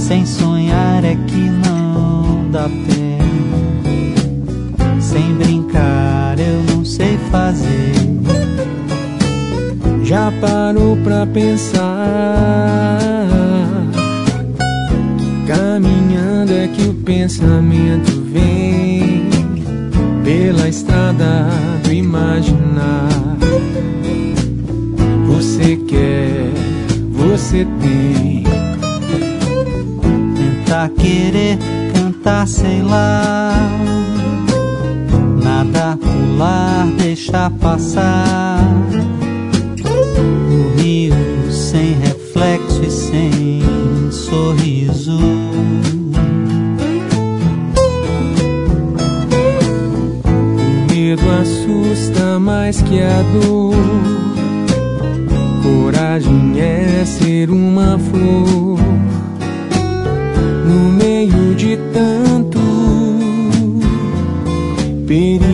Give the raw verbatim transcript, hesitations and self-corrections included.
Sem sonhar é que não dá pé. Sem brincar eu não sei fazer. Já parou pra pensar que caminhando é que o pensamento vem pela estrada do imaginar? Você quer, você tem. Tentar querer cantar, sei lá. Nada, pular, deixar passar. O rio sem reflexo e sem sorriso. O medo assusta mais que a dor. Coragem é ser uma flor no meio de tanto perigo.